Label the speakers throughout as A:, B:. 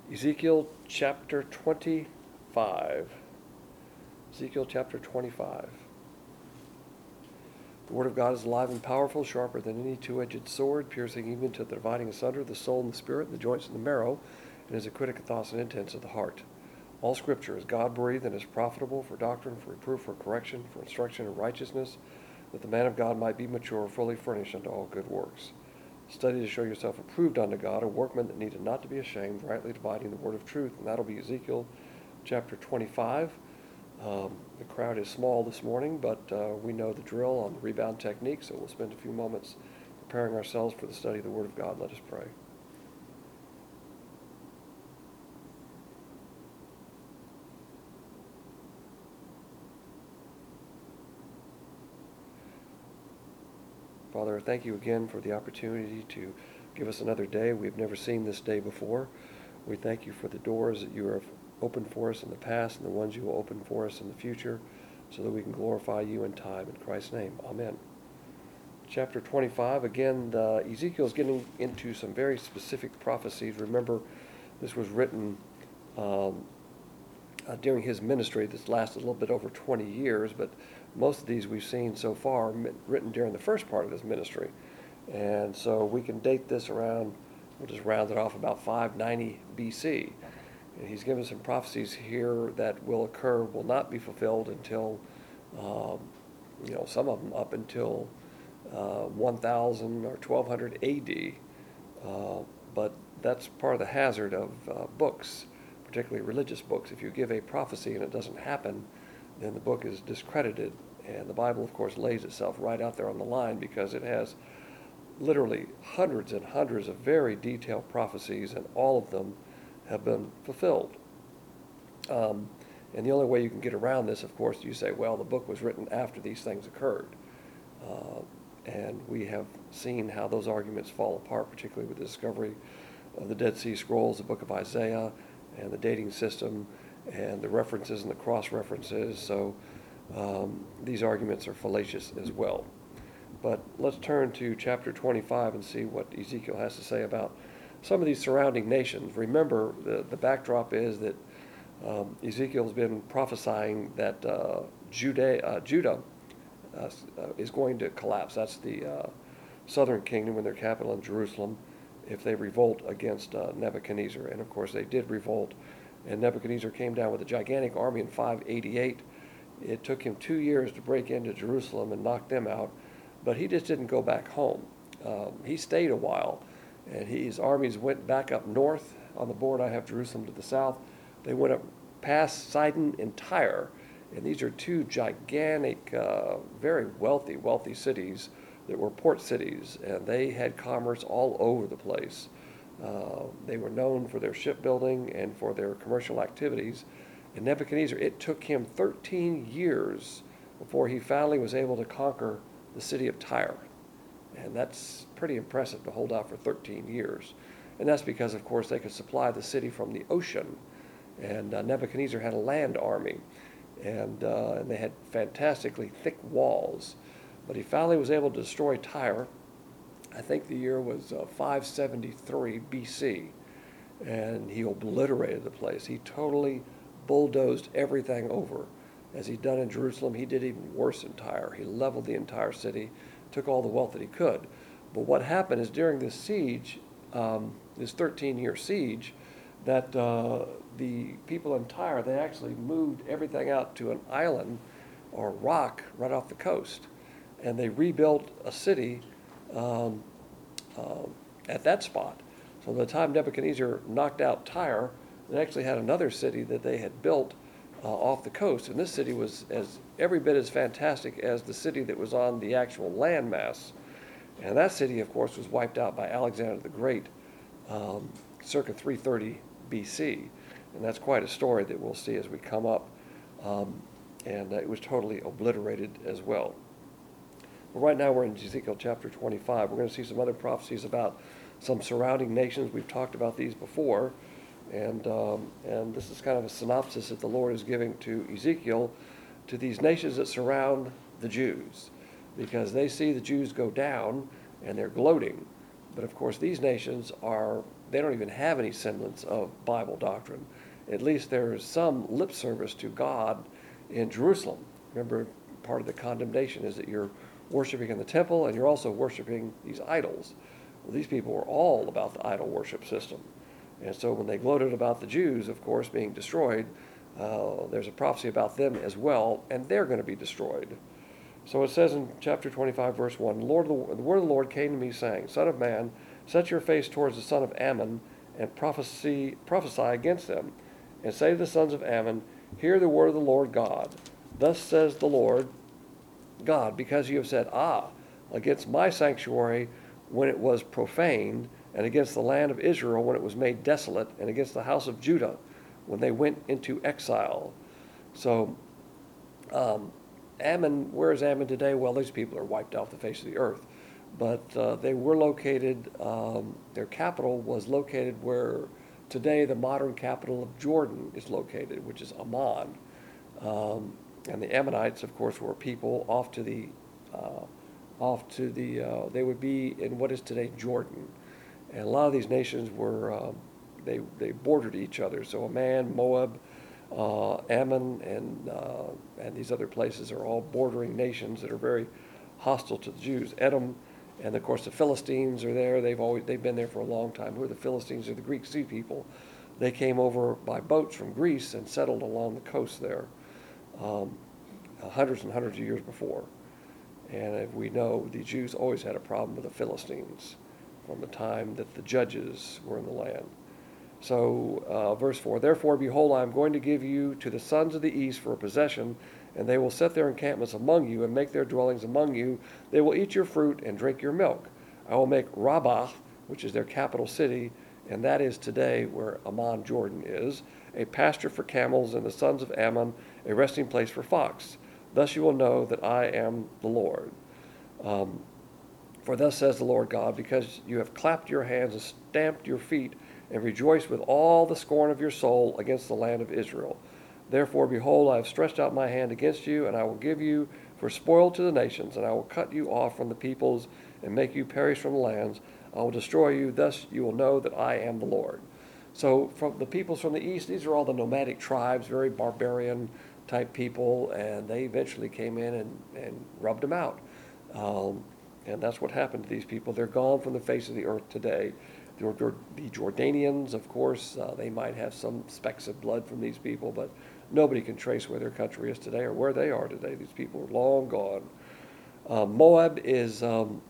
A: Ezekiel chapter 25. Ezekiel chapter 25. The word of God is alive and powerful, sharper than any two-edged sword, piercing even to the dividing asunder of the soul and the spirit, the joints and the marrow, and is a critic of thoughts and intents of the heart. All Scripture is God-breathed and is profitable for doctrine, for reproof, for correction, for instruction in righteousness, that the man of God might be mature, fully furnished unto all good works. Study to show yourself approved unto God, a workman that needed not to be ashamed, rightly dividing the word of truth. And that'll be Ezekiel chapter 25. The crowd is small this morning, but we know the drill on the rebound technique, so we'll spend a few moments preparing ourselves for the study of the Word of God. Let us pray. Father, thank you again for the opportunity to give us another day. We've never seen this day before. We thank you for the doors that you have opened for us in the past and the ones you will open for us in the future, so that we can glorify you in time. In Christ's name, amen. Chapter 25, again, Ezekiel is getting into some very specific prophecies. Remember, this was written during his ministry that's lasted a little bit over 20 years, but most of these we've seen so far written during the first part of his ministry. And so we can date this around, we'll just round it off, about 590 BC. And he's given some prophecies here that will occur, will not be fulfilled until, some of them up until 1000 or 1200 AD. But that's part of the hazard of books, particularly religious books. If you give a prophecy and it doesn't happen, then the book is discredited. And the Bible, of course, lays itself right out there on the line because it has literally hundreds and hundreds of very detailed prophecies, and all of them have been fulfilled. And the only way you can get around this, of course, you say, well, the book was written after these things occurred. And we have seen how those arguments fall apart, particularly with the discovery of the Dead Sea Scrolls, the book of Isaiah, and the dating system, and the references and the cross-references. So these arguments are fallacious as well. But let's turn to chapter 25 and see what Ezekiel has to say about some of these surrounding nations. Remember, the backdrop is that Ezekiel's been prophesying that Judah is going to collapse. That's the southern kingdom with their capital in Jerusalem, if they revolt against Nebuchadnezzar. And of course they did revolt, and Nebuchadnezzar came down with a gigantic army in 588. It took him 2 years to break into Jerusalem and knock them out, but he just didn't go back home. He stayed a while, and his armies went back up north. On the board I have Jerusalem to the south. They went up past Sidon and Tyre, and these are two gigantic, very wealthy cities that were port cities, and they had commerce all over the place. They were known for their shipbuilding and for their commercial activities. And Nebuchadnezzar, it took him 13 years before he finally was able to conquer the city of Tyre. And that's pretty impressive to hold out for 13 years. And that's because, of course, they could supply the city from the ocean. And Nebuchadnezzar had a land army, and they had fantastically thick walls. But he finally was able to destroy Tyre. I think the year was 573 BC, and he obliterated the place. He totally bulldozed everything over. As he'd done in Jerusalem, he did even worse in Tyre. He leveled the entire city, took all the wealth that he could. But what happened is during this siege, this 13-year siege, that the people in Tyre, they actually moved everything out to an island or rock right off the coast. And they rebuilt a city at that spot. So by the time Nebuchadnezzar knocked out Tyre, they actually had another city that they had built off the coast. And this city was every bit as fantastic as the city that was on the actual landmass. And that city, of course, was wiped out by Alexander the Great circa 330 BC. And that's quite a story that we'll see as we come up. And it was totally obliterated as well. But right now we're in Ezekiel chapter 25. We're going to see some other prophecies about some surrounding nations. We've talked about these before. And this is kind of a synopsis that the Lord is giving to Ezekiel, to these nations that surround the Jews, because they see the Jews go down and they're gloating. But of course, these nations are they don't even have any semblance of Bible doctrine. At least there is some lip service to God in Jerusalem. Remember, part of the condemnation is that you're worshiping in the temple and you're also worshiping these idols. Well, these people were all about the idol worship system. And so when they gloated about the Jews, of course, being destroyed, there's a prophecy about them as well, and they're going to be destroyed. So it says in chapter 25, verse 1, the word of the Lord came to me, saying, Son of man, set your face towards the son of Ammon, and prophesy against them, and say to the sons of Ammon, Hear the word of the Lord God. Thus says the Lord God, because you have said, against my sanctuary when it was profaned, and against the land of Israel when it was made desolate, and against the house of Judah when they went into exile. So, Ammon, where is Ammon today? Well, these people are wiped off the face of the earth. But they were located, their capital was located where today the modern capital of Jordan is located, which is Amman. And the Ammonites, of course, were people they would be in what is today Jordan. And a lot of these nations were, they bordered each other. So Ammon, Moab, Ammon, and these other places are all bordering nations that are very hostile to the Jews. Edom, and of course the Philistines are there. They've been there for a long time. Who are the Philistines? Are the Greek sea people. They came over by boats from Greece and settled along the coast there, hundreds and hundreds of years before. And as we know, the Jews always had a problem with the Philistines from the time that the judges were in the land. So, verse 4, Therefore, behold, I am going to give you to the sons of the east for a possession, and they will set their encampments among you and make their dwellings among you. They will eat your fruit and drink your milk. I will make Rabbah, which is their capital city, and that is today where Amman, Jordan is, a pasture for camels, and the sons of Ammon a resting place for fox. Thus you will know that I am the Lord. For thus says the Lord God, because you have clapped your hands and stamped your feet, and rejoiced with all the scorn of your soul against the land of Israel. Therefore, behold, I have stretched out my hand against you, and I will give you for spoil to the nations, and I will cut you off from the peoples, and make you perish from the lands. I will destroy you, thus you will know that I am the Lord. So from the peoples from the east, these are all the nomadic tribes, very barbarian type people, and they eventually came in and rubbed them out. And that's what happened to these people. They're gone from the face of the earth today. The Jordanians, of course, they might have some specks of blood from these people, but nobody can trace where their country is today or where they are today. These people are long gone. Moab is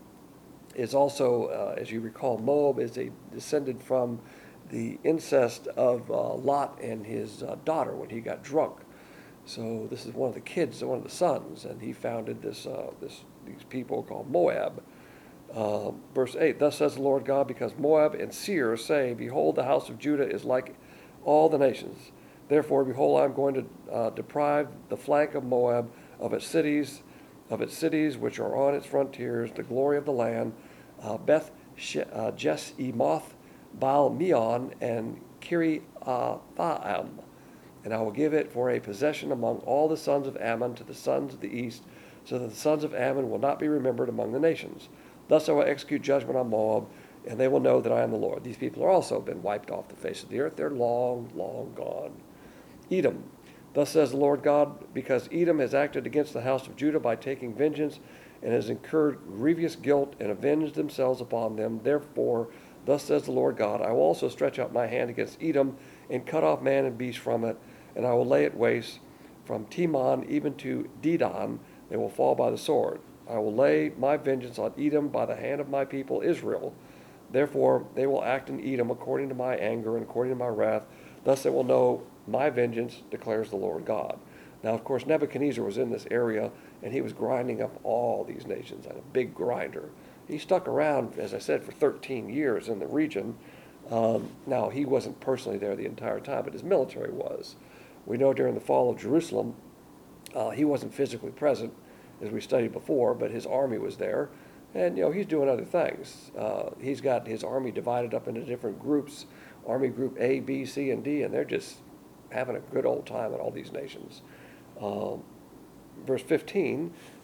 A: also, as you recall, Moab is descended from the incest of Lot and his daughter when he got drunk. So this is one of the kids, one of the sons, and he founded these people called Moab. Verse 8, Thus says the Lord God, because Moab and Seir say, Behold, the house of Judah is like all the nations. Therefore, behold, I am going to deprive the flank of Moab of its cities which are on its frontiers, the glory of the land, Beth Jesemoth, Baal Meon, and Kiriathaim. And I will give it for a possession among all the sons of Ammon to the sons of the east, so that the sons of Ammon will not be remembered among the nations. Thus I will execute judgment on Moab, and they will know that I am the Lord. These people are also been wiped off the face of the earth. They're long, long gone. Edom. Thus says the Lord God, because Edom has acted against the house of Judah by taking vengeance, and has incurred grievous guilt, and avenged themselves upon them. Therefore, thus says the Lord God, I will also stretch out my hand against Edom, and cut off man and beast from it, and I will lay it waste from Teman even to Dedan. They will fall by the sword. I will lay my vengeance on Edom by the hand of my people Israel. Therefore they will act in Edom according to my anger and according to my wrath. Thus they will know my vengeance, declares the Lord God. Now, of course, Nebuchadnezzar was in this area, and he was grinding up all these nations like a big grinder. He stuck around, as I said, for 13 years in the region. Now, he wasn't personally there the entire time, but his military was. We know during the fall of Jerusalem, he wasn't physically present, as we studied before, but his army was there. And, he's doing other things. He's got his army divided up into different groups, Army Group A, B, C, and D, and they're just having a good old time in all these nations. Verse 15,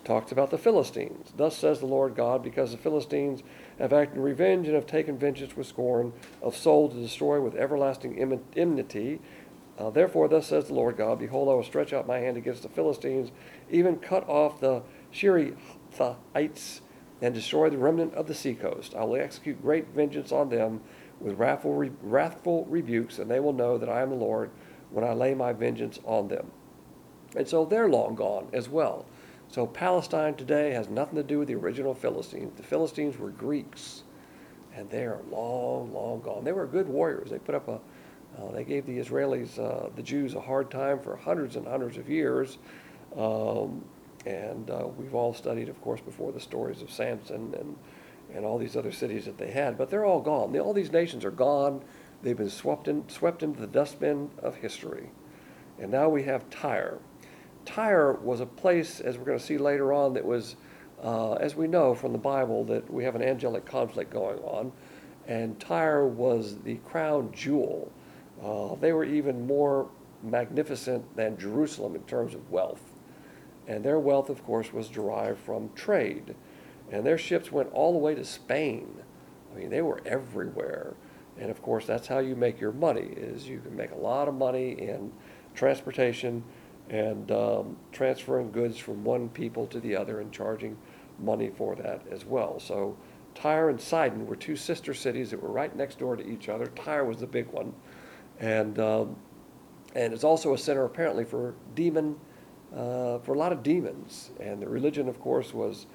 A: talks about the Philistines. Thus says the Lord God, because the Philistines have acted in revenge and have taken vengeance with scorn, of soul to destroy with everlasting enmity. Therefore, thus says the Lord God, behold, I will stretch out my hand against the Philistines, even cut off the Sherephaites, and destroy the remnant of the seacoast. I will execute great vengeance on them with wrathful rebukes, and they will know that I am the Lord when I lay my vengeance on them. And so they're long gone as well. So Palestine today has nothing to do with the original Philistines. The Philistines were Greeks, and they are long, long gone. They were good warriors. They put up they gave the Israelis, the Jews, a hard time for hundreds and hundreds of years. And we've all studied, of course, before the stories of Samson and all these other cities that they had. But they're all gone. All these nations are gone. They've been swept into the dustbin of history. And now we have Tyre. Tyre was a place, as we're going to see later on, that was, as we know from the Bible, that we have an angelic conflict going on. And Tyre was the crown jewel. They were even more magnificent than Jerusalem in terms of wealth. And their wealth, of course, was derived from trade. And their ships went all the way to Spain. I mean, they were everywhere. And, of course, that's how you make your money, is you can make a lot of money in transportation and transferring goods from one people to the other and charging money for that as well. So Tyre and Sidon were two sister cities that were right next door to each other. Tyre was the big one. And it's also a center, apparently, for a lot of demons. And the religion, of course, was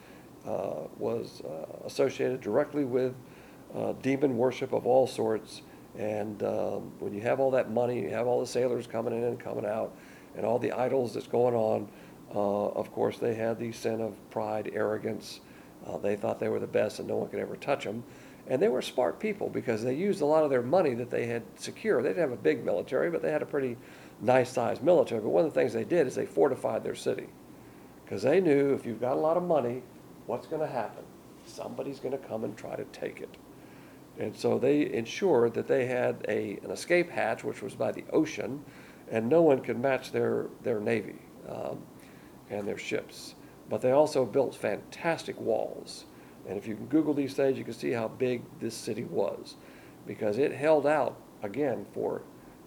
A: associated directly with demon worship of all sorts. And when you have all that money, you have all the sailors coming in and coming out, and all the idols that's going on, of course, they had the sin of pride, arrogance. They thought they were the best and no one could ever touch them. And they were smart people because they used a lot of their money that they had secure. They didn't have a big military, but they had a pretty nice-sized military. But one of the things they did is they fortified their city because they knew if you've got a lot of money, what's going to happen? Somebody's going to come and try to take it. And so they ensured that they had an escape hatch, which was by the ocean, and no one could match their navy and their ships. But they also built fantastic walls. And if you can Google these things, you can see how big this city was, because it held out, again, for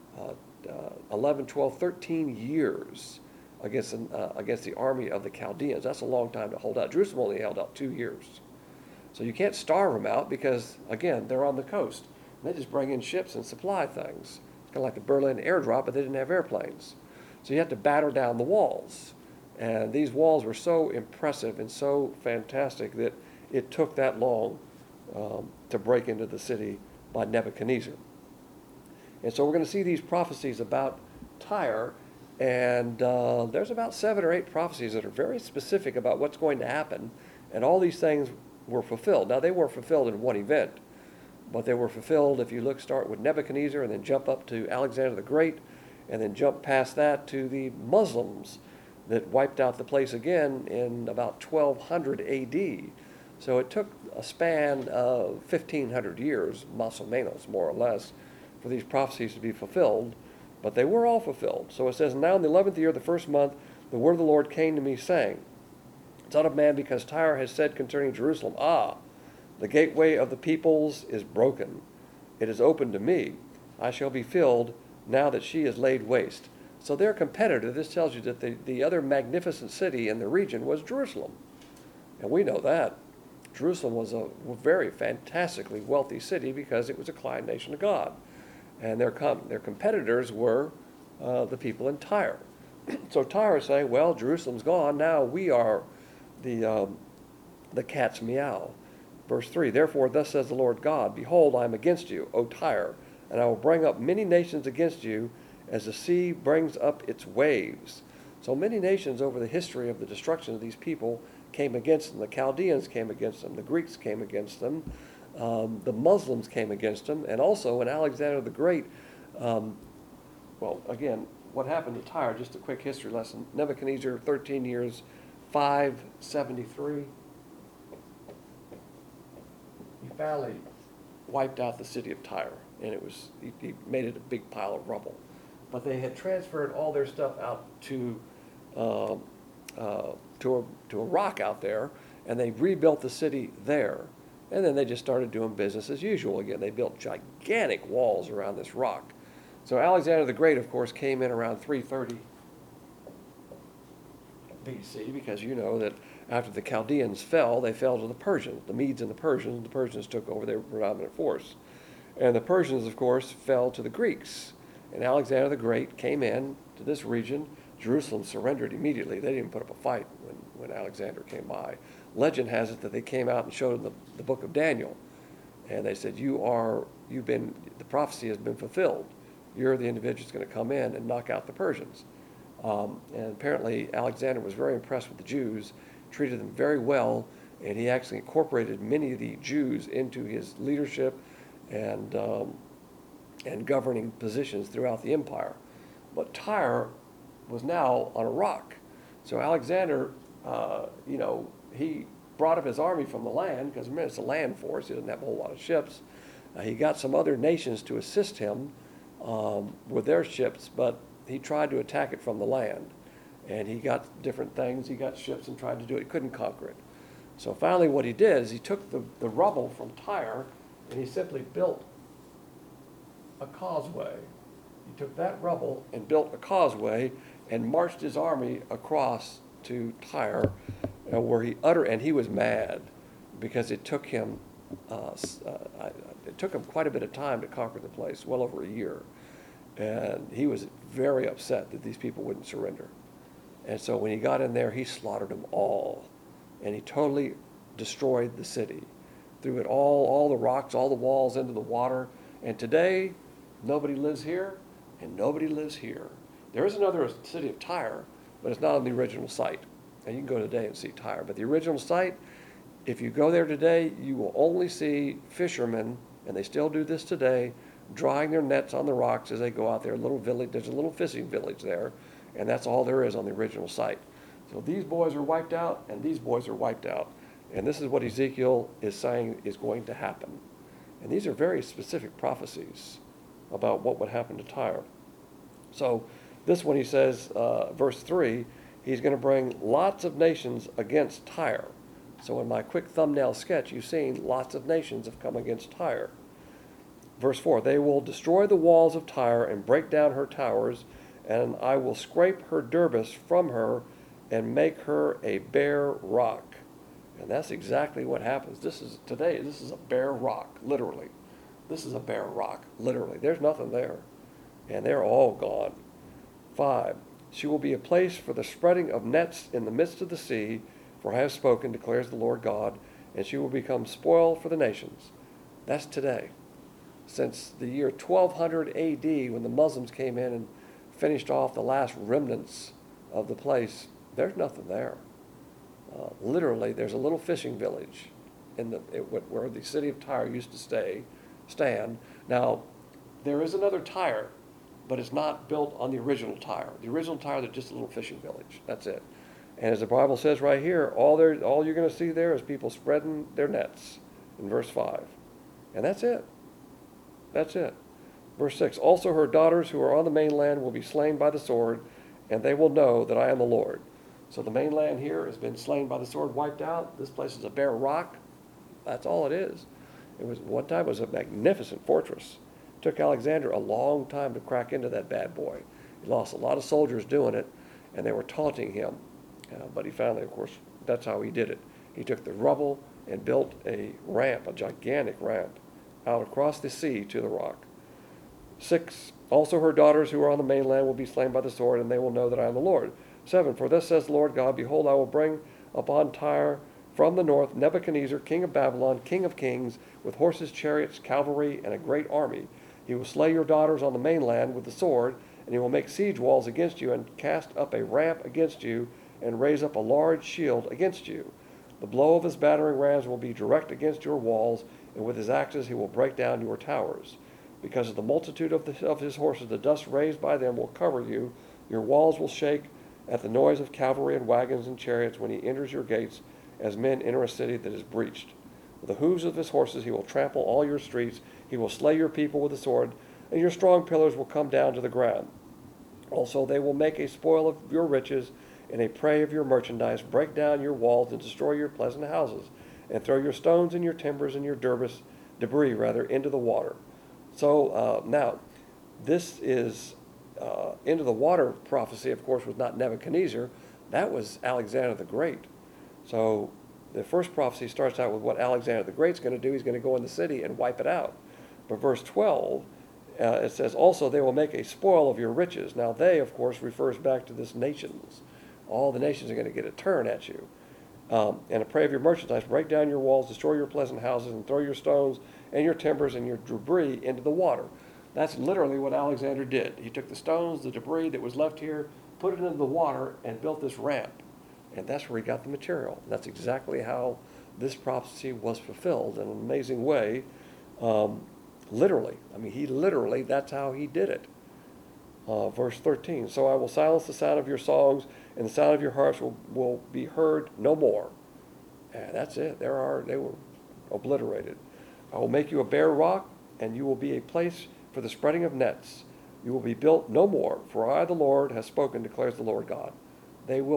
A: 11, 12, 13 years against the army of the Chaldeans. That's a long time to hold out. Jerusalem only held out 2 years. So you can't starve them out because, again, they're on the coast. And they just bring in ships and supply things. It's kind of like the Berlin airdrop, but they didn't have airplanes. So you have to batter down the walls. And these walls were so impressive and so fantastic that it took that long to break into the city by Nebuchadnezzar. And so we're going to see these prophecies about Tyre, and there's about 7 or 8 prophecies that are very specific about what's going to happen, and all these things were fulfilled. Now, they weren't fulfilled in one event, but they were fulfilled if you start with Nebuchadnezzar and then jump up to Alexander the Great, and then jump past that to the Muslims that wiped out the place again in about 1200 AD. So it took a span of 1,500 years, más o menos, more or less, for these prophecies to be fulfilled, but they were all fulfilled. So it says, now in the 11th year, the first month, the word of the Lord came to me, saying, Son of man, because Tyre has said concerning Jerusalem, the gateway of the peoples is broken. It is open to me. I shall be filled now that she is laid waste. So their competitor, this tells you that the other magnificent city in the region was Jerusalem. And we know that. Jerusalem was a very fantastically wealthy city because it was a client nation of God. And their competitors were the people in Tyre. So Tyre is saying, well, Jerusalem's gone. Now we are the cat's meow. Verse 3, therefore thus says the Lord God, behold, I am against you, O Tyre, and I will bring up many nations against you as the sea brings up its waves. So many nations over the history of the destruction of these people came against them. The Chaldeans came against them. The Greeks came against them. The Muslims came against them. And also when Alexander the Great, again, what happened to Tyre, just a quick history lesson. Nebuchadnezzar, 13 years, 573. He finally wiped out the city of Tyre, and he made it a big pile of rubble. But they had transferred all their stuff out to to a rock out there, and they rebuilt the city there. And then they just started doing business as usual again. They built gigantic walls around this rock. So Alexander the Great, of course, came in around 330 BC, because you know that after the Chaldeans fell, they fell to the Persians, the Medes and the Persians. The Persians took over their predominant force. And the Persians, of course, fell to the Greeks. And Alexander the Great came in to this region. Jerusalem surrendered immediately. They didn't put up a fight when Alexander came by. Legend has it that they came out and showed them the book of Daniel. And they said, the prophecy has been fulfilled. You're the individual that's going to come in and knock out the Persians. And apparently Alexander was very impressed with the Jews, treated them very well, and he actually incorporated many of the Jews into his leadership and governing positions throughout the empire. But Tyre was now on a rock. So Alexander, he brought up his army from the land, because it's a land force. He doesn't have a whole lot of ships. He got some other nations to assist him with their ships, but he tried to attack it from the land. And he got different things. He got ships and tried to do it. He couldn't conquer it. So finally what he did is he took the rubble from Tyre and he simply built a causeway. He took that rubble and built a causeway and marched his army across to Tyre, and he was mad because it took him quite a bit of time to conquer the place, well over a year. And he was very upset that these people wouldn't surrender. And so when he got in there, he slaughtered them all. And he totally destroyed the city. Threw it all the rocks, all the walls into the water. And today, nobody lives here, and nobody lives here. There is another city of Tyre, but it's not on the original site. And you can go today and see Tyre. But the original site, if you go there today, you will only see fishermen, and they still do this today, drying their nets on the rocks as they go out there. There's a little fishing village there, and that's all there is on the original site. So these boys are wiped out, and these boys are wiped out. And this is what Ezekiel is saying is going to happen. And these are very specific prophecies about what would happen to Tyre. So this one, he says, verse 3, he's going to bring lots of nations against Tyre. So in my quick thumbnail sketch, you've seen lots of nations have come against Tyre. Verse 4, they will destroy the walls of Tyre and break down her towers, and I will scrape her dermis from her and make her a bare rock. And that's exactly what happens. This is a bare rock, literally. This is a bare rock, literally. There's nothing there. And they're all gone. 5, she will be a place for the spreading of nets in the midst of the sea, for I have spoken, declares the Lord God, and she will become spoil for the nations. That's today. Since the year 1200 AD, when the Muslims came in and finished off the last remnants of the place, there's nothing there. Literally, there's a little fishing village where the city of Tyre used to stand. Now, there is another Tyre, but it's not built on the original Tyre. The original Tyre is just a little fishing village. That's it. And as the Bible says right here, all you're going to see there is people spreading their nets in verse 5. And that's it. That's it. Verse 6, also her daughters who are on the mainland will be slain by the sword, and they will know that I am the Lord. So the mainland here has been slain by the sword, wiped out. This place is a bare rock. That's all it is. One time it was a magnificent fortress. It took Alexander a long time to crack into that bad boy. He lost a lot of soldiers doing it, and they were taunting him. But he finally, of course, that's how he did it. He took the rubble and built a gigantic ramp, out across the sea to the rock. 6, also her daughters who are on the mainland will be slain by the sword, and they will know that I am the Lord. 7, for thus says the Lord God, behold, I will bring upon Tyre from the north Nebuchadnezzar, king of Babylon, king of kings, with horses, chariots, cavalry, and a great army. He will slay your daughters on the mainland with the sword, and he will make siege walls against you, and cast up a ramp against you, and raise up a large shield against you. The blow of his battering rams will be direct against your walls, and with his axes he will break down your towers. Because of the multitude of his horses, the dust raised by them will cover you. Your walls will shake at the noise of cavalry and wagons and chariots when he enters your gates, as men enter a city that is breached. With the hooves of his horses he will trample all your streets. He will slay your people with the sword, and your strong pillars will come down to the ground. Also they will make a spoil of your riches, in a prey of your merchandise, break down your walls and destroy your pleasant houses, and throw your stones and your timbers and your debris into the water. So now, this is into the water prophecy, of course, was not Nebuchadnezzar. That was Alexander the Great. So the first prophecy starts out with what Alexander the Great's going to do. He's going to go in the city and wipe it out. But verse 12, it says, also they will make a spoil of your riches. Now they, of course, refers back to this nations. All the nations are going to get a turn at you. And a prey of your merchandise, break down your walls, destroy your pleasant houses, and throw your stones and your timbers and your debris into the water. That's literally what Alexander did. He took the stones, the debris that was left here, put it into the water, and built this ramp. And that's where he got the material. That's exactly how this prophecy was fulfilled in an amazing way. Literally. I mean, that's how he did it. Verse 13, so I will silence the sound of your songs, and the sound of your harps will be heard no more. And that's it. They were obliterated. I will make you a bare rock, and you will be a place for the spreading of nets. You will be built no more, for I, the Lord, has spoken, declares the Lord God. They were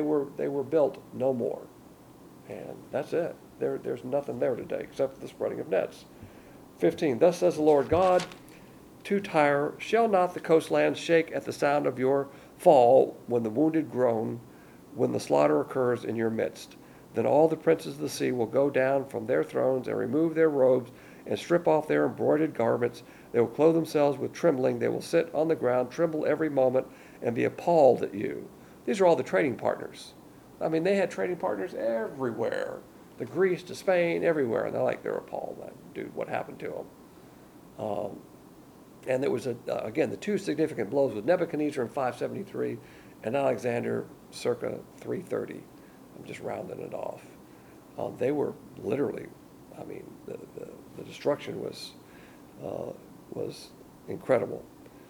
A: built no more. And that's it. There's nothing there today except for the spreading of nets. 15, thus says the Lord God to Tyre, shall not the coastlands shake at the sound of your fall when the wounded groan, when the slaughter occurs in your midst? Then all the princes of the sea will go down from their thrones and remove their robes and strip off their embroidered garments. They will clothe themselves with trembling. They will sit on the ground, tremble every moment, and be appalled at you. These are all the trading partners. I mean, they had trading partners everywhere. To Greece, to Spain, everywhere. And they're appalled. Dude, what happened to them? And there was, again, the two significant blows with Nebuchadnezzar in 573 and Alexander circa 330. I'm just rounding it off. They were literally, I mean, the destruction was incredible.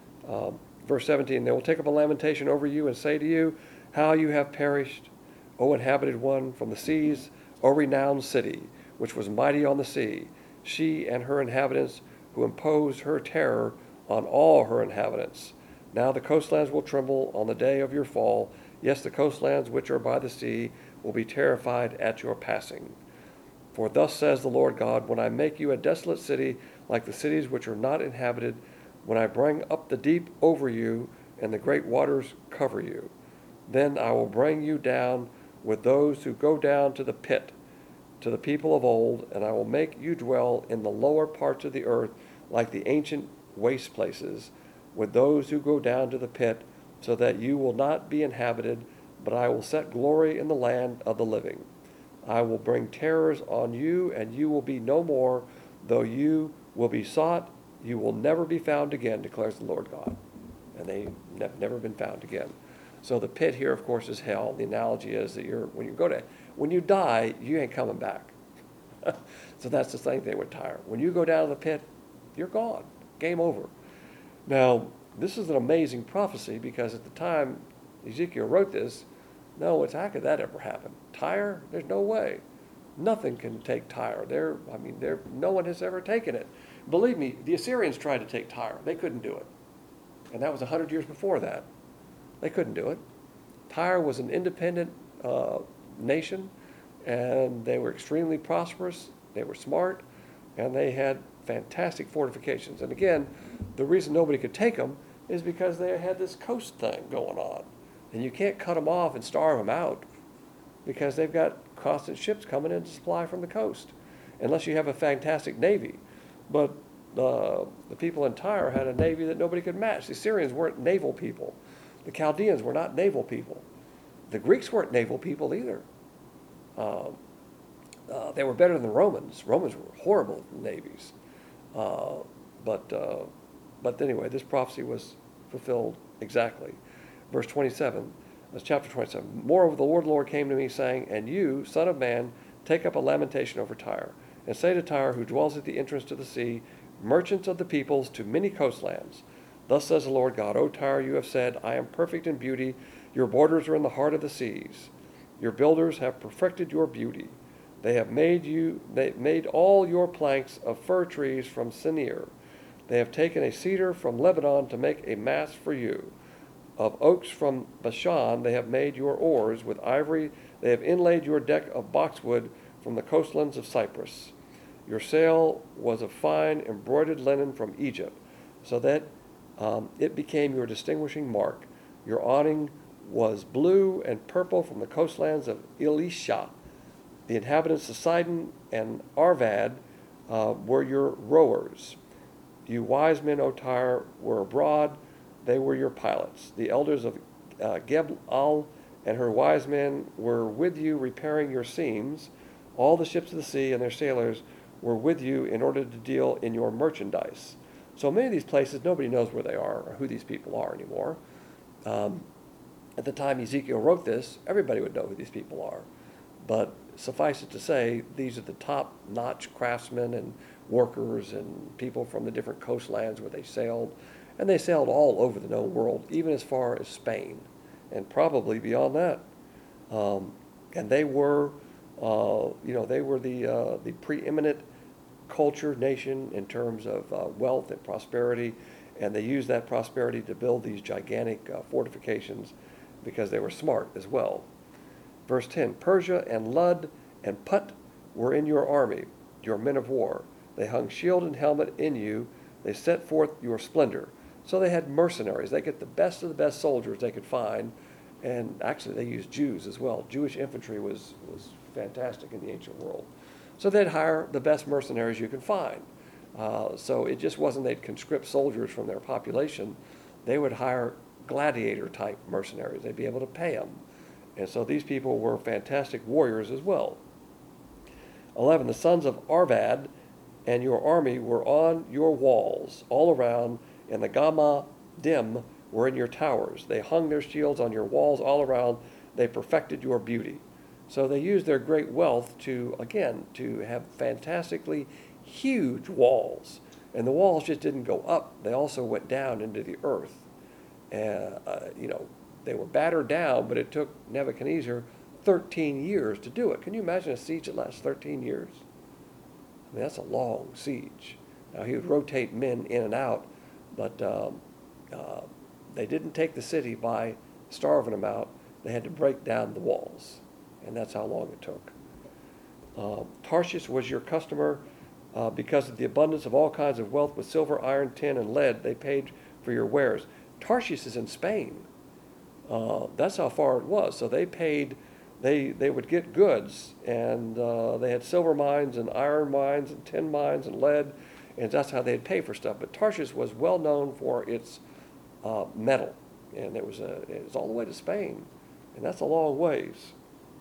A: Verse 17, they will take up a lamentation over you and say to you, how you have perished, O inhabited one from the seas, O renowned city, which was mighty on the sea, she and her inhabitants, who imposed her terror on all her inhabitants. Now the coastlands will tremble on the day of your fall. Yes, the coastlands which are by the sea will be terrified at your passing. For thus says the Lord God, when I make you a desolate city, like the cities which are not inhabited, when I bring up the deep over you, and the great waters cover you, then I will bring you down with those who go down to the pit, to the people of old, and I will make you dwell in the lower parts of the earth, like the ancient waste places, with those who go down to the pit, so that you will not be inhabited, but I will set glory in the land of the living. I will bring terrors on you, and you will be no more, though you will be sought, you will never be found again, declares the Lord God. And they have never been found again. So the pit here, of course, is hell. The analogy is that when you die, you ain't coming back. So that's the same thing with Tyre. When you go down to the pit, you're gone. Game over. Now, this is an amazing prophecy because at the time Ezekiel wrote this, how could that ever happen? Tyre? There's no way. Nothing can take Tyre. No one has ever taken it. Believe me, the Assyrians tried to take Tyre. They couldn't do it. And that was 100 years before that. They couldn't do it. Tyre was an independent nation, and they were extremely prosperous. They were smart, and they had fantastic fortifications. And again, the reason nobody could take them is because they had this coast thing going on. And you can't cut them off and starve them out because they've got constant ships coming in to supply from the coast, unless you have a fantastic navy. But the people in Tyre had a navy that nobody could match. The Assyrians weren't naval people. The Chaldeans were not naval people. The Greeks weren't naval people either. They were better than the Romans. Romans were horrible navies. But anyway, this prophecy was fulfilled exactly. Verse 27, that's chapter 27. Moreover, the Lord came to me, saying, and you, son of man, take up a lamentation over Tyre, and say to Tyre, who dwells at the entrance to the sea, merchants of the peoples to many coastlands, thus says the Lord God, O Tyre, you have said, I am perfect in beauty. Your borders are in the heart of the seas. Your builders have perfected your beauty. They made all your planks of fir trees from Senir. They have taken a cedar from Lebanon to make a mast for you. Of oaks from Bashan they have made your oars. With ivory they have inlaid your deck of boxwood from the coastlands of Cyprus. Your sail was of fine embroidered linen from Egypt, so that it became your distinguishing mark. Your awning was blue and purple from the coastlands of Elisha. The inhabitants of Sidon and Arvad were your rowers. You wise men, O Tyre, were abroad. They were your pilots. The elders of Gebal and her wise men were with you repairing your seams. All the ships of the sea and their sailors were with you in order to deal in your merchandise. So many of these places, nobody knows where they are or who these people are anymore. At the time Ezekiel wrote this, everybody would know who these people are. But suffice it to say, these are the top-notch craftsmen and workers and people from the different coastlands where they sailed. And they sailed all over the known world, even as far as Spain, and probably beyond that. And they were, they were the preeminent culture nation in terms of wealth and prosperity, and they used that prosperity to build these gigantic fortifications because they were smart as well. Verse 10, Persia and Lud and Put were in your army, your men of war. They hung shield and helmet in you. They set forth your splendor. So they had mercenaries. They get the best of the best soldiers they could find. And actually they used Jews as well. Jewish infantry was fantastic in the ancient world. So they'd hire the best mercenaries you could find. So it just wasn't they'd conscript soldiers from their population. They would hire gladiator-type mercenaries. They'd be able to pay them. And so these people were fantastic warriors as well. 11, the sons of Arvad and your army were on your walls all around, and the Gamma-dim were in your towers. They hung their shields on your walls all around. They perfected your beauty. So they used their great wealth to have fantastically huge walls. And the walls just didn't go up. They also went down into the earth. They were battered down, but it took Nebuchadnezzar 13 years to do it. Can you imagine a siege that lasts 13 years? I mean, that's a long siege. Now, he would rotate men in and out, but they didn't take the city by starving them out. They had to break down the walls, and that's how long it took. Tarshish was your customer because of the abundance of all kinds of wealth with silver, iron, tin, and lead. They paid for your wares. Tarshish is in Spain. That's how far it was. So they paid, they would get goods, and they had silver mines and iron mines and tin mines and lead, and that's how they'd pay for stuff. But Tarshish was well known for its metal, and it was all the way to Spain, and that's a long ways.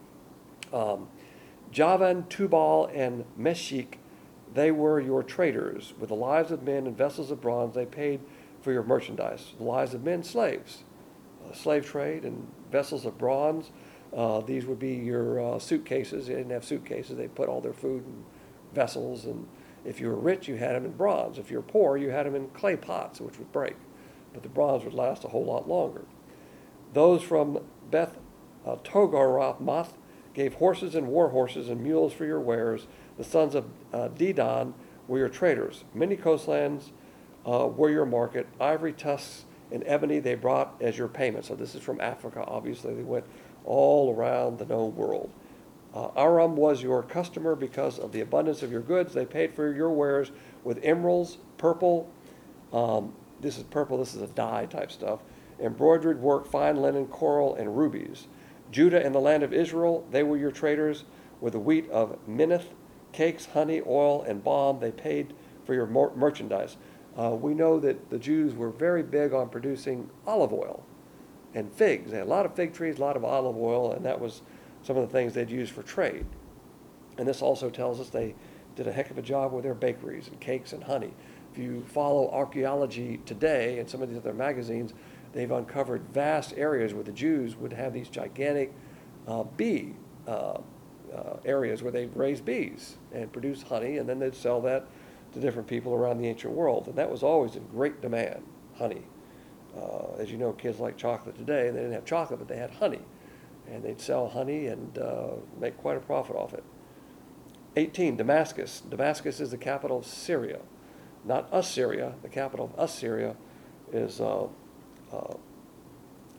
A: Javan, Tubal, and Meshech, they were your traders. With the lives of men and vessels of bronze, they paid for your merchandise. The lives of men, slaves. Slave trade and vessels of bronze. These would be your suitcases. They didn't have suitcases. They put all their food in vessels, and if you were rich, you had them in bronze. If you're poor, you had them in clay pots, which would break. But the bronze would last a whole lot longer. Those from Beth Togarmath gave horses and war horses and mules for your wares. The sons of Dedan were your traders. Many coastlands were your market. Ivory tusks and ebony they brought as your payment. So this is from Africa, obviously. They went all around the known world. Aram was your customer because of the abundance of your goods. They paid for your wares with emeralds, purple. This is purple, this is a dye type stuff. Embroidered work, fine linen, coral, and rubies. Judah and the land of Israel, they were your traders with the wheat of Minnith, cakes, honey, oil, and balm. They paid for your merchandise. We know that the Jews were very big on producing olive oil and figs. They had a lot of fig trees, a lot of olive oil, and that was some of the things they'd use for trade. And this also tells us they did a heck of a job with their bakeries and cakes and honey. If you follow archaeology today and some of these other magazines, they've uncovered vast areas where the Jews would have these gigantic bee areas where they'd raise bees and produce honey, and then they'd sell that to different people around the ancient world. And that was always in great demand, honey. As you know, kids like chocolate today. They didn't have chocolate, but they had honey. And they'd sell honey and make quite a profit off it. 18, Damascus. Damascus is the capital of Syria. Not Assyria. The capital of Assyria is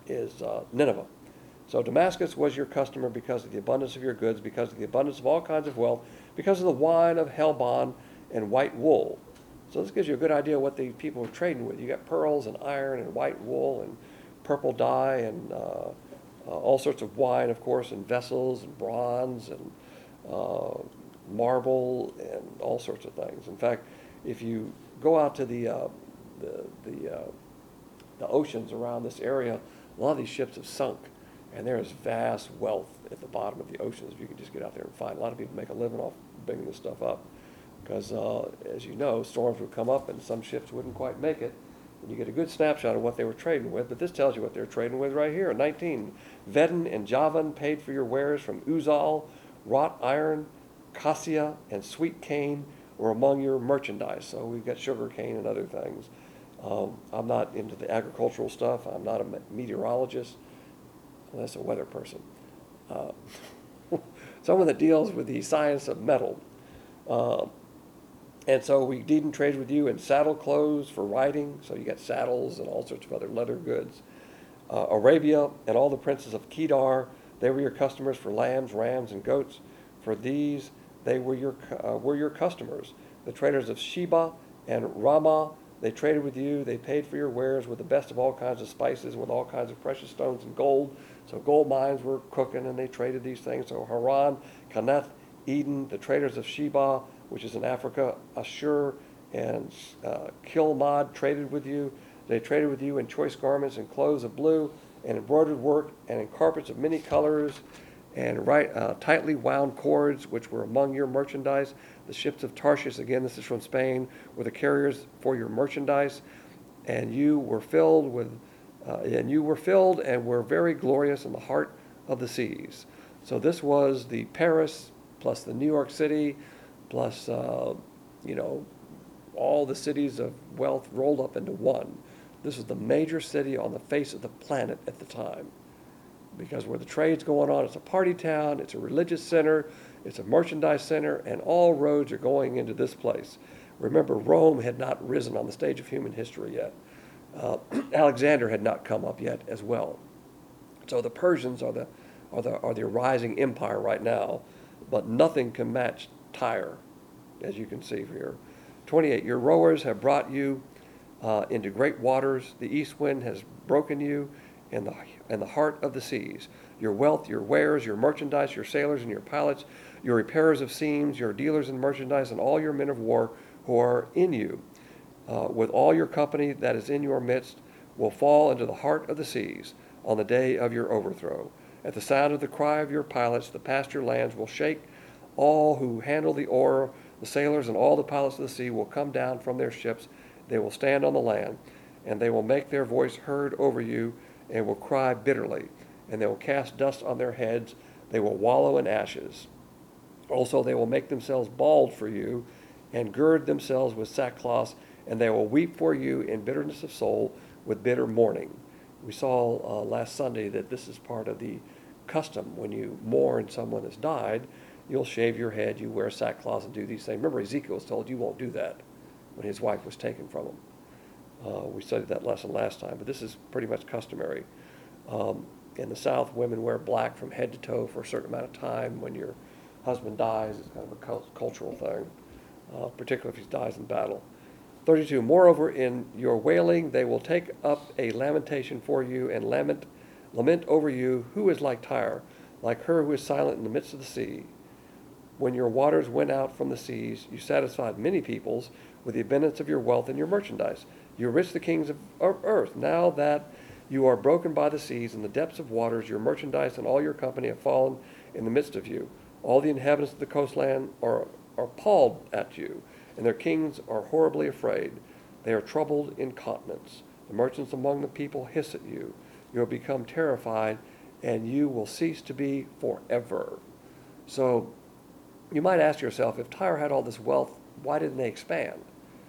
A: is Nineveh. So Damascus was your customer because of the abundance of your goods, because of the abundance of all kinds of wealth, because of the wine of Helbon and white wool. So this gives you a good idea of what the people were trading with. You got pearls and iron and white wool and purple dye and all sorts of wine, of course, and vessels and bronze and marble and all sorts of things. In fact, if you go out to the oceans around this area, a lot of these ships have sunk, and there is vast wealth at the bottom of the oceans. If you can just get out there and find, a lot of people make a living off bringing this stuff up, because as you know, storms would come up and some ships wouldn't quite make it. And you get a good snapshot of what they were trading with, but this tells you what they're trading with right here. 19, Vedin and Javan paid for your wares from Uzal, wrought iron, cassia, and sweet cane were among your merchandise. So we've got sugar cane and other things. I'm not into the agricultural stuff. I'm not a meteorologist. That's a weather person. Someone that deals with the science of metal. And so we deed and trade with you in saddle clothes for riding. So you got saddles and all sorts of other leather goods. Arabia and all the princes of Kedar, they were your customers for lambs, rams, and goats. For these, they were your customers. The traders of Sheba and Ramah, they traded with you. They paid for your wares with the best of all kinds of spices, with all kinds of precious stones and gold. So gold mines were cooking, and they traded these things. So Haran, Kaneth, Eden, the traders of Sheba, which is in Africa, Ashur, and Kilmad traded with you. They traded with you in choice garments and clothes of blue, and embroidered work, and in carpets of many colors, and tightly wound cords, which were among your merchandise. The ships of Tarshish, again, this is from Spain, were the carriers for your merchandise, and you were filled and were very glorious in the heart of the seas. So this was the Paris plus the New York City plus all the cities of wealth rolled up into one. This was the major city on the face of the planet at the time, because where the trade's going on, it's a party town, it's a religious center, it's a merchandise center, and all roads are going into this place. Remember, Rome had not risen on the stage of human history yet. Alexander had not come up yet as well. So the Persians are the rising empire right now, but nothing can match Tyre, as you can see here. 28, your rowers have brought you into great waters. The east wind has broken you in the heart of the seas. Your wealth, your wares, your merchandise, your sailors and your pilots, your repairers of seams, your dealers in merchandise, and all your men of war who are in you, with all your company that is in your midst, will fall into the heart of the seas on the day of your overthrow. At the sound of the cry of your pilots, the pasture lands will shake. All who handle the oar, the sailors, and all the pilots of the sea will come down from their ships. They will stand on the land, and they will make their voice heard over you, and will cry bitterly, and they will cast dust on their heads. They will wallow in ashes. Also they will make themselves bald for you, and gird themselves with sackcloth, and they will weep for you in bitterness of soul with bitter mourning. We saw last Sunday that this is part of the custom. When you mourn someone that's died, you'll shave your head, you wear sackcloth, and do these things. Remember, Ezekiel was told you won't do that when his wife was taken from him. We studied that lesson last time, but this is pretty much customary. In the South, women wear black from head to toe for a certain amount of time. When your husband dies, it's kind of a cultural thing, particularly if he dies in battle. 32, moreover, in your wailing, they will take up a lamentation for you and lament over you. Who is like Tyre, like her who is silent in the midst of the sea? When your waters went out from the seas, you satisfied many peoples with the abundance of your wealth and your merchandise. You enriched the kings of earth. Now that you are broken by the seas and the depths of waters, your merchandise and all your company have fallen in the midst of you. All the inhabitants of the coastland are appalled at you, and their kings are horribly afraid. They are troubled in countenance. The merchants among the people hiss at you. You have become terrified, and you will cease to be forever. So you might ask yourself, if Tyre had all this wealth, why didn't they expand?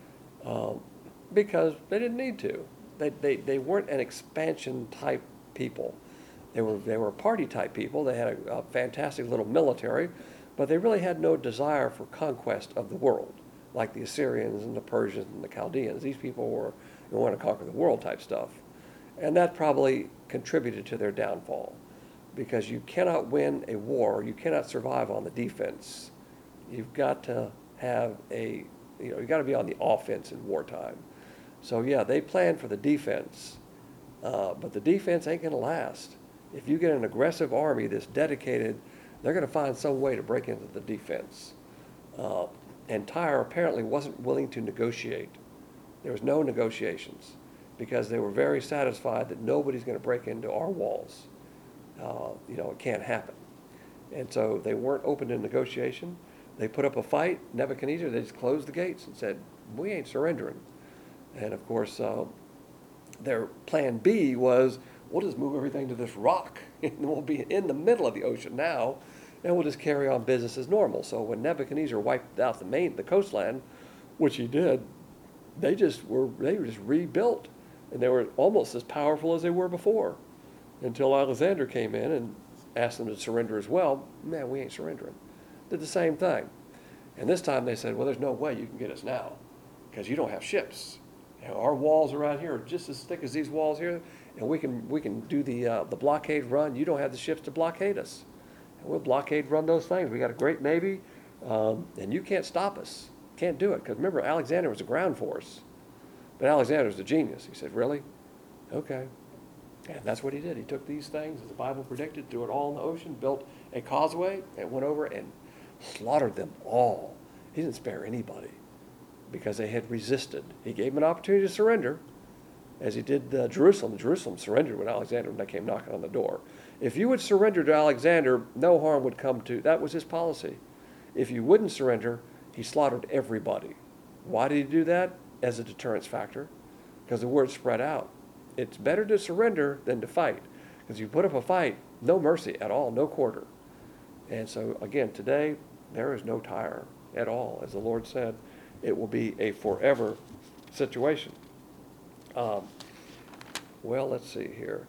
A: Because they didn't need to. They weren't an expansion type people. They were party type people. They had a fantastic little military, but they really had no desire for conquest of the world, like the Assyrians and the Persians and the Chaldeans. These people want to conquer the world type stuff. And that probably contributed to their downfall, because you cannot win a war, you cannot survive on the defense. You've got to have you've got to be on the offense in wartime. So yeah, they planned for the defense, but the defense ain't going to last. If you get an aggressive army that's dedicated, they're going to find some way to break into the defense. And Tyre apparently wasn't willing to negotiate. There was no negotiations, because they were very satisfied that nobody's going to break into our walls. It can't happen. And so they weren't open to negotiation. They put up a fight. Nebuchadnezzar, they just closed the gates and said, we ain't surrendering. And of course, their plan B was, we'll just move everything to this rock, and we'll be in the middle of the ocean now, and we'll just carry on business as normal. So when Nebuchadnezzar wiped out the coastline, which he did, they were just rebuilt, and they were almost as powerful as they were before, until Alexander came in and asked them to surrender as well. Man, we ain't surrendering. Did the same thing. And this time they said, well, there's no way you can get us now, because you don't have ships. Our walls around here are just as thick as these walls here, and we can do the blockade run. You don't have the ships to blockade us. And we'll blockade run those things. We got a great navy, and you can't stop us. Can't do it, because remember, Alexander was a ground force. But Alexander's a genius. He said, really? Okay. And that's what he did. He took these things, as the Bible predicted, threw it all in the ocean, built a causeway, and went over and slaughtered them all. He didn't spare anybody, because they had resisted. He gave them an opportunity to surrender, as he did Jerusalem. Jerusalem surrendered when Alexander came knocking on the door. If you would surrender to Alexander, no harm would come to. That was his policy. If you wouldn't surrender, he slaughtered everybody. Why did he do that? As a deterrence factor, because the word spread out. It's better to surrender than to fight, because you put up a fight, no mercy at all, no quarter. And so again, today, there is no Tyre at all. As the Lord said, it will be a forever situation. Well, let's see here.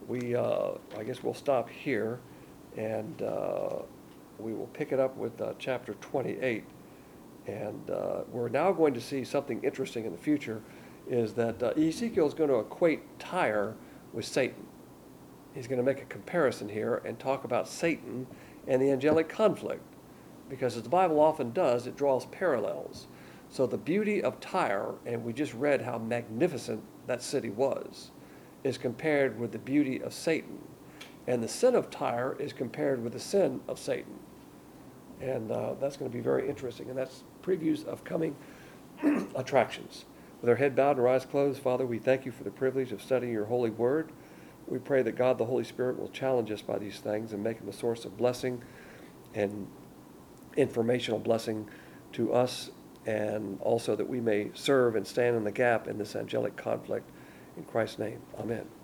A: I guess we'll stop here, and we will pick it up with chapter 28. And we're now going to see something interesting in the future, is that Ezekiel is going to equate Tyre with Satan. He's going to make a comparison here and talk about Satan and the angelic conflict, because as the Bible often does, it draws parallels. So the beauty of Tyre, and we just read how magnificent that city was, is compared with the beauty of Satan. And the sin of Tyre is compared with the sin of Satan. And that's going to be very interesting. And that's previews of coming attractions. With our head bowed and our eyes closed, Father, we thank you for the privilege of studying your holy word. We pray that God, the Holy Spirit, will challenge us by these things and make them a source of blessing and informational blessing to us, and also that we may serve and stand in the gap in this angelic conflict. In Christ's name, amen.